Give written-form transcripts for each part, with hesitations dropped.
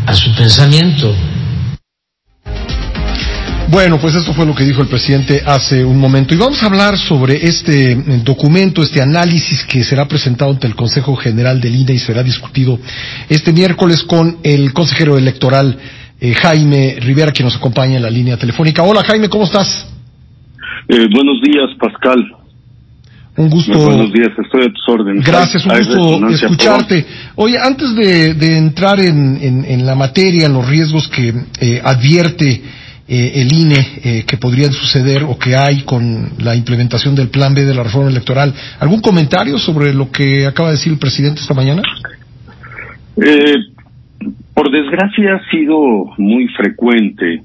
a su pensamiento. Bueno, pues esto fue lo que dijo el presidente hace un momento. Y vamos a hablar sobre este documento, este análisis que será presentado ante el Consejo General del INE y será discutido este miércoles con el consejero electoral Jaime Rivera, que nos acompaña en la línea telefónica. Hola Jaime, ¿cómo estás? Buenos días, Pascal. Un gusto. Buenos días, estoy a tus órdenes. Gracias, un gusto escucharte. Oye, antes de entrar en la materia, en los riesgos que advierte el INE que podrían suceder o que hay con la implementación del Plan B de la reforma electoral, ¿algún comentario sobre lo que acaba de decir el presidente esta mañana? Por desgracia ha sido muy frecuente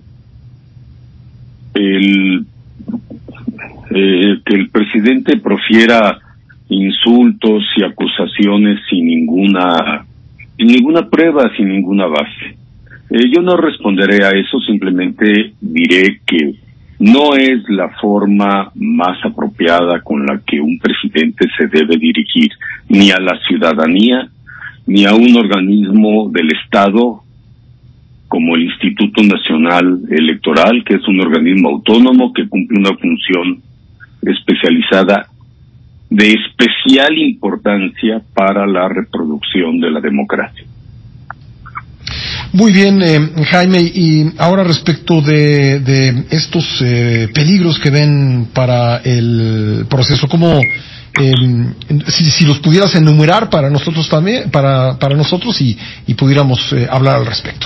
que el presidente profiera insultos y acusaciones sin ninguna prueba, sin ninguna base. Yo no responderé a eso, simplemente diré que no es la forma más apropiada con la que un presidente se debe dirigir ni a la ciudadanía, ni a un organismo del Estado como el Instituto Nacional Electoral, que es un organismo autónomo que cumple una función especializada de especial importancia para la reproducción de la democracia. Muy bien, Jaime, y ahora respecto de estos peligros que ven para el proceso, ¿cómo, si los pudieras enumerar para nosotros también, para nosotros y pudiéramos hablar al respecto?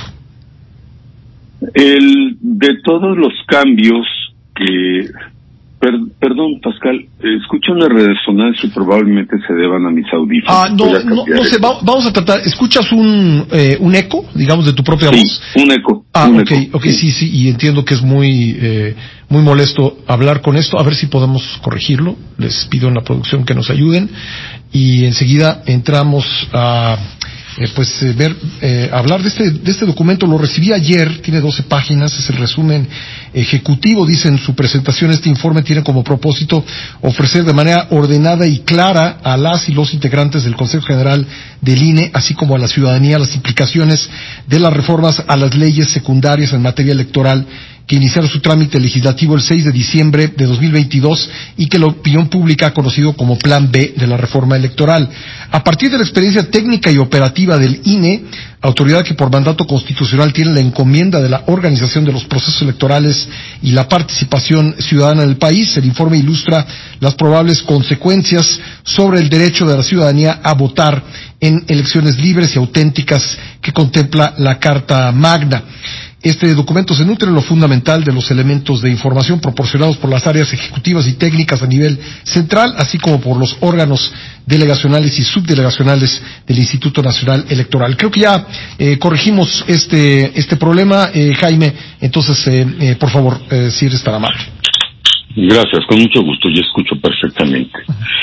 De todos los cambios que... Perdón, Pascal, escucho una resonancia y probablemente se deban a mis audífonos. No sé, vamos a tratar. ¿Escuchas un eco, digamos, de tu propia voz? Sí, un eco. Okay, sí, y entiendo que es muy molesto hablar con esto. A ver si podemos corregirlo. Les pido en la producción que nos ayuden y enseguida entramos a hablar de este documento. Lo recibí ayer, tiene 12 páginas, es el resumen ejecutivo. Dice en su presentación: este informe tiene como propósito ofrecer de manera ordenada y clara a las y los integrantes del Consejo General del INE, así como a la ciudadanía, las implicaciones de las reformas a las leyes secundarias en materia electoral que iniciaron su trámite legislativo el 6 de diciembre de 2022 y que la opinión pública ha conocido como Plan B de la reforma electoral. A partir de la experiencia técnica y operativa del INE, autoridad que por mandato constitucional tiene la encomienda de la organización de los procesos electorales y la participación ciudadana del país, el informe ilustra las probables consecuencias sobre el derecho de la ciudadanía a votar en elecciones libres y auténticas que contempla la Carta Magna. Este documento se nutre en lo fundamental de los elementos de información proporcionados por las áreas ejecutivas y técnicas a nivel central, así como por los órganos delegacionales y subdelegacionales del Instituto Nacional Electoral. Creo que ya corregimos este problema, Jaime. Entonces, por favor, si eres tan amable. Gracias, con mucho gusto, yo escucho perfectamente.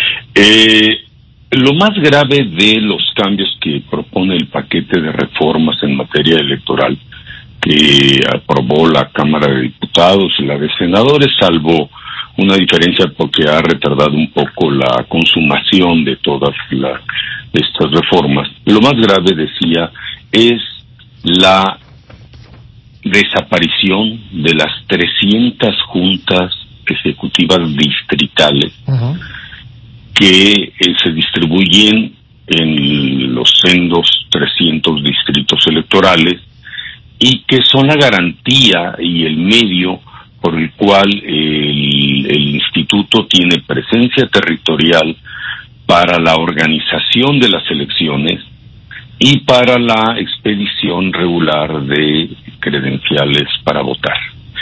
Lo más grave de los cambios que propone el paquete de reformas en materia electoral que aprobó la Cámara de Diputados y la de Senadores, salvo una diferencia porque ha retardado un poco la consumación de todas estas reformas. Lo más grave, decía, es la desaparición de las 300 juntas ejecutivas distritales que se distribuyen en los sendos 300 distritos electorales y que son la garantía y el medio por el cual el instituto tiene presencia territorial para la organización de las elecciones y para la expedición regular de credenciales para votar.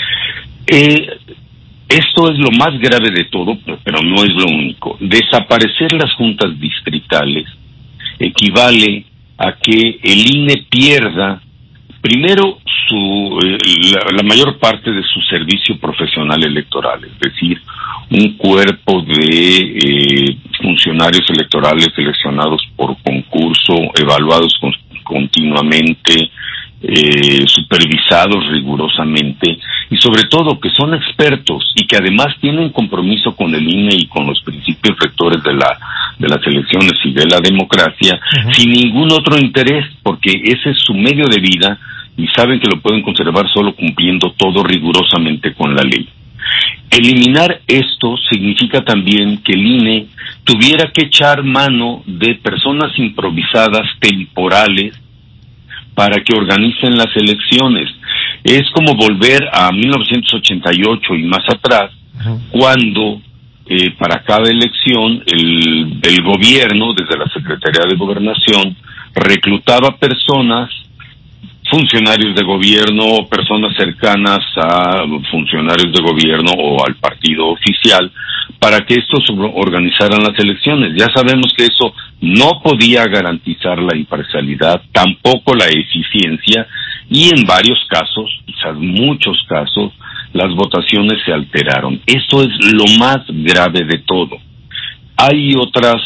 Esto es lo más grave de todo, pero no es lo único. Desaparecer las juntas distritales equivale a que el INE pierda primero la mayor parte de su servicio profesional electoral, es decir, un cuerpo de funcionarios electorales seleccionados por concurso, evaluados continuamente, supervisados rigurosamente y sobre todo que son expertos y que además tienen compromiso con el INE y con los principios rectores de la las elecciones y de la democracia, sin ningún otro interés, porque ese es su medio de vida y saben que lo pueden conservar solo cumpliendo todo rigurosamente con la ley. Eliminar esto significa también que el INE tuviera que echar mano de personas improvisadas, temporales, para que organicen las elecciones. Es como volver a 1988 y más atrás, cuando para cada elección el gobierno, desde la Secretaría de Gobernación, reclutaba personas, funcionarios de gobierno o personas cercanas a funcionarios de gobierno o al partido oficial para que estos organizaran las elecciones. Ya sabemos que eso no podía garantizar la imparcialidad, tampoco la eficiencia, y en varios casos, quizás muchos casos, las votaciones se alteraron. Eso es lo más grave de todo. Hay otras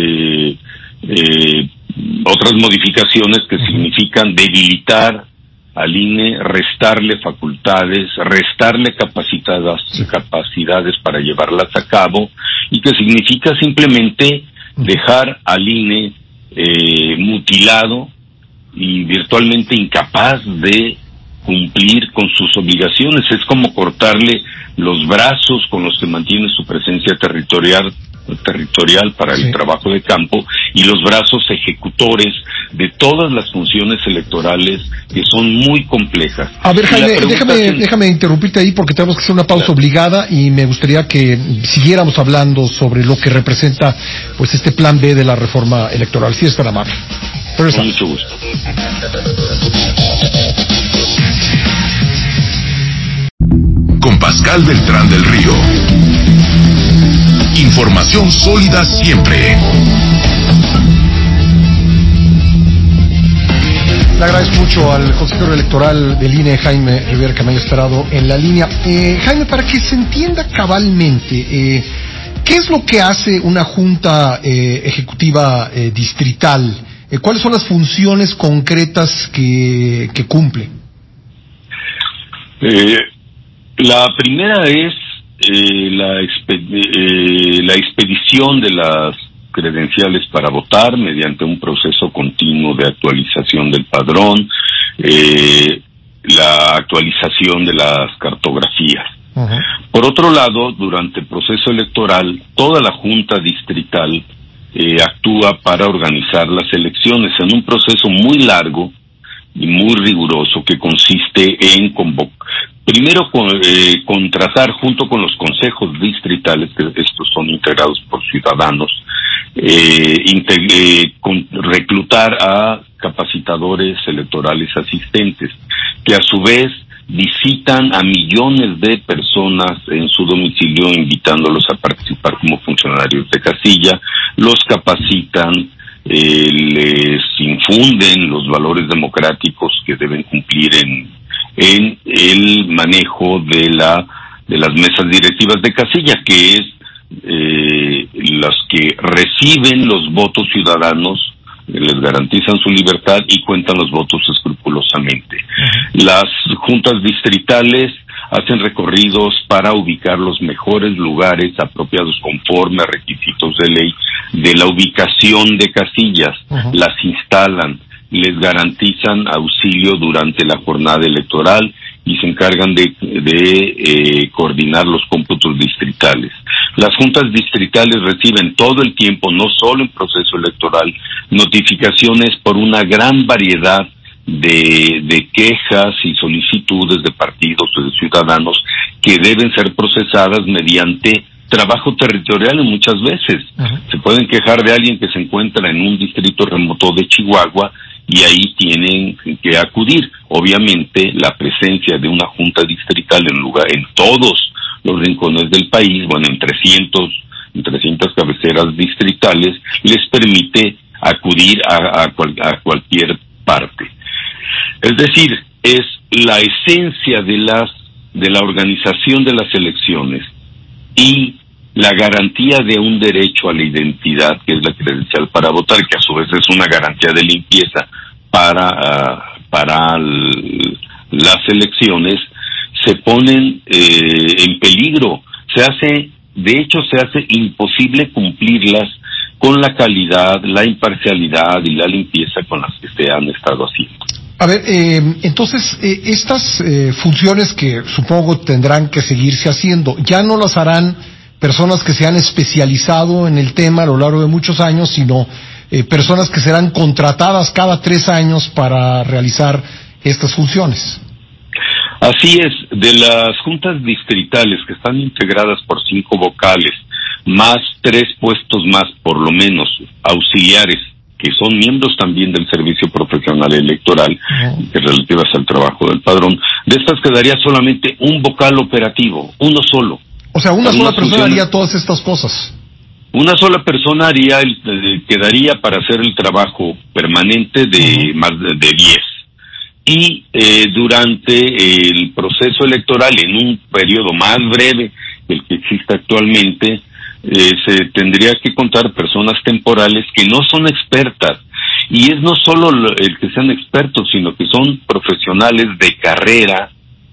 modificaciones que significan debilitar al INE, restarle facultades, restarle capacidades para llevarlas a cabo, y que significa simplemente dejar al INE mutilado y virtualmente incapaz de cumplir con sus obligaciones. Es como cortarle los brazos con los que mantiene su presencia territorial para el trabajo de campo, y los brazos ejecutores de todas las funciones electorales, que son muy complejas. A ver, Jaime, déjame interrumpirte ahí, porque tenemos que hacer una pausa obligada, y me gustaría que siguiéramos hablando sobre lo que representa pues este plan B de la reforma electoral. Si es tan amable. Con mucho gusto. Con Pascal Beltrán del Río. Información sólida siempre. Le agradezco mucho al consejero electoral del INE, Jaime Rivera, que me haya esperado en la línea. Jaime, para que se entienda cabalmente, ¿qué es lo que hace una junta ejecutiva distrital? ¿Cuáles son las funciones concretas que cumple? La primera es la expedición de las credenciales para votar mediante un proceso continuo de actualización del padrón, la actualización de las cartografías. Por otro lado, durante el proceso electoral, toda la Junta Distrital actúa para organizar las elecciones en un proceso muy largo y muy riguroso, que consiste en primero contratar junto con los consejos distritales, que estos son integrados por ciudadanos, reclutar a capacitadores electorales asistentes, que a su vez visitan a millones de personas en su domicilio, invitándolos a participar como funcionarios de casilla, los capacitan, les infunden los valores democráticos que deben cumplir en el manejo de las mesas directivas de casilla, que es las que reciben los votos ciudadanos, les garantizan su libertad y cuentan los votos escrupulosamente. Las juntas distritales hacen recorridos para ubicar los mejores lugares apropiados conforme a requisitos de ley de la ubicación de casillas, las instalan, les garantizan auxilio durante la jornada electoral y se encargan de coordinar los cómputos distritales. Las juntas distritales reciben todo el tiempo, no solo en proceso electoral, notificaciones por una gran variedad de quejas y solicitudes de partidos o de ciudadanos que deben ser procesadas mediante trabajo territorial muchas veces. Se pueden quejar de alguien que se encuentra en un distrito remoto de Chihuahua y ahí tienen que acudir. Obviamente, la presencia de una junta distrital en todos los rincones del país, en 300 cabeceras distritales, les permite acudir a cualquier parte. Es decir, es la esencia de la organización de las elecciones y la garantía de un derecho a la identidad, que es la credencial para votar, que a su vez es una garantía de limpieza para las elecciones, se ponen en peligro. De hecho, se hace imposible cumplirlas con la calidad, la imparcialidad y la limpieza con las que se han estado haciendo. A ver, entonces, estas funciones que supongo tendrán que seguirse haciendo, ya no las harán personas que se han especializado en el tema a lo largo de muchos años, sino personas que serán contratadas cada 3 años para realizar estas funciones. Así es, de las juntas distritales que están integradas por 5 vocales, más 3 puestos más, por lo menos, auxiliares, que son miembros también del Servicio Profesional Electoral, relativas al trabajo del padrón, de estas quedaría solamente un vocal operativo, uno solo. O sea, una sola persona haría todas estas cosas. Una sola persona quedaría para hacer el trabajo permanente de más de 10. Y durante el proceso electoral, en un periodo más breve que el que existe actualmente, se tendría que contar personas temporales que no son expertas. Y es no solo el que sean expertos, sino que son profesionales de carrera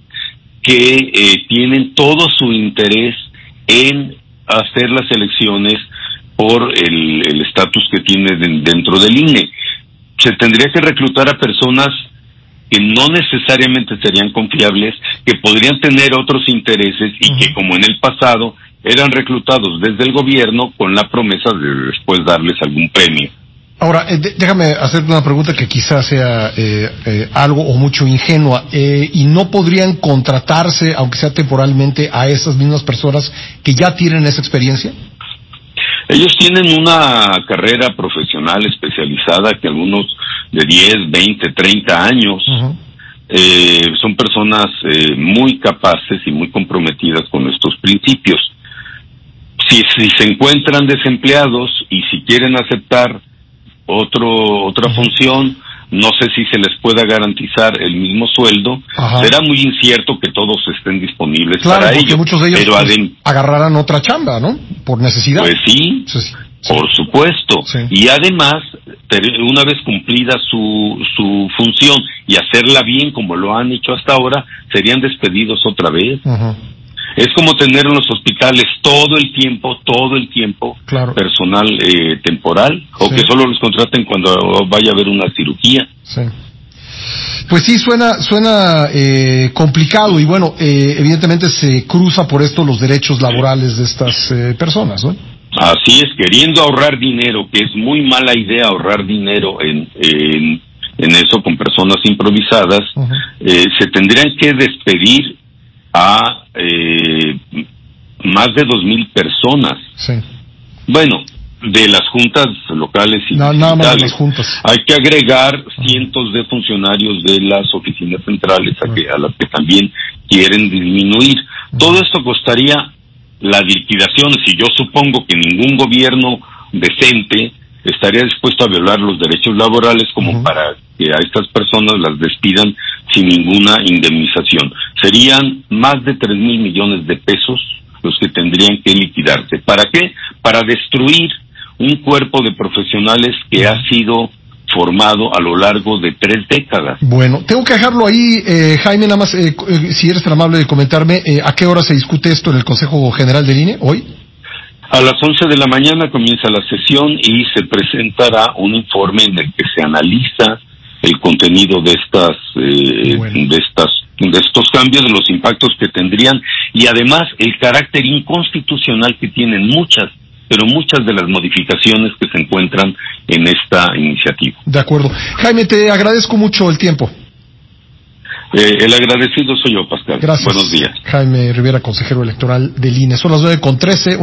que tienen todo su interés en hacer las elecciones por el estatus que tiene dentro del INE. Se tendría que reclutar a personas que no necesariamente serían confiables, que podrían tener otros intereses y que, como en el pasado, eran reclutados desde el gobierno con la promesa de después darles algún premio. Ahora, déjame hacerte una pregunta que quizás sea algo o mucho ingenua. ¿Y no podrían contratarse, aunque sea temporalmente, a esas mismas personas que ya tienen esa experiencia? Ellos tienen una carrera profesional especializada que algunos de 10, 20, 30 años son personas muy capaces y muy comprometidas con estos principios. Si se encuentran desempleados y si quieren aceptar otra función, no sé si se les pueda garantizar el mismo sueldo. Será muy incierto que todos estén disponibles para ello. Muchos de ellos pero agarrarán otra chamba, ¿no? Por necesidad. Pues sí. Por supuesto. Sí. Y además, una vez cumplida su función y hacerla bien como lo han hecho hasta ahora, serían despedidos otra vez. Es como tener en los hospitales todo el tiempo personal temporal, o que solo los contraten cuando vaya a haber una cirugía. Sí. Pues sí, suena complicado y bueno, evidentemente se cruza por esto los derechos laborales de estas personas, ¿no? Así es, queriendo ahorrar dinero, que es muy mala idea ahorrar dinero en eso con personas improvisadas, se tendrían que despedir a más de 2,000 personas. Sí. Bueno, de las juntas locales y nada más de las juntas. Hay que agregar cientos de funcionarios de las oficinas centrales a las que también quieren disminuir. Todo esto costaría la liquidación, si yo supongo que ningún gobierno decente estaría dispuesto a violar los derechos laborales como para que a estas personas las despidan sin ninguna indemnización. Serían más de 3,000 millones de pesos los que tendrían que liquidarse. ¿Para qué? Para destruir un cuerpo de profesionales que ha sido formado a lo largo de 3 décadas. Bueno, tengo que dejarlo ahí, Jaime, nada más, si eres tan amable de comentarme, ¿a qué hora se discute esto en el Consejo General del INE hoy? A las 11 de la mañana comienza la sesión y se presentará un informe en el que se analiza el contenido de estos cambios, de los impactos que tendrían y además el carácter inconstitucional que tienen muchas de las modificaciones que se encuentran en esta iniciativa. De acuerdo. Jaime, te agradezco mucho el tiempo. El agradecido soy yo, Pascal. Gracias. Buenos días. Jaime Rivera, consejero electoral del INE. Son las 9:13.